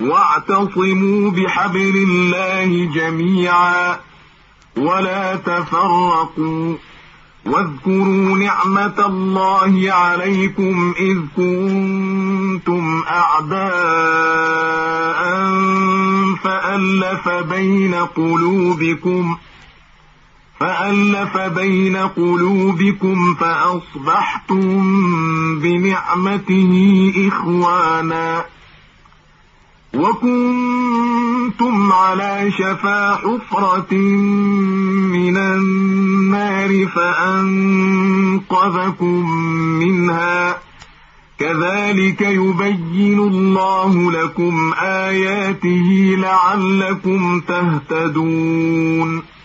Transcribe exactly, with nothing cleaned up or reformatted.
واعتصموا بحبل الله جميعا ولا تفرقوا واذكروا نعمة الله عليكم إذ كنتم أعداء فألف بين قلوبكم فألف بين قلوبكم فأصبحتم بنعمته إخوانا وكنتم على شفا حفرة من النار فأنقذكم منها كذلك يبين الله لكم آياته لعلكم تهتدون.